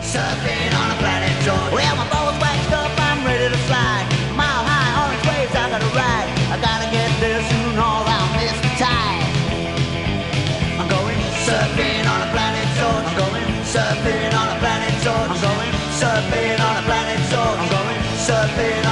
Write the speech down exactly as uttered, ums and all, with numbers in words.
surfing on a planet George. Well, my balls waxed up, I'm ready to slide. Mile high, orange waves, I gotta ride. I gotta get there soon or I'll miss the tide. I'm going surfing on a planet George. I'm going surfing on a planet George. I'm going surfing on a planet George. I'm going surfing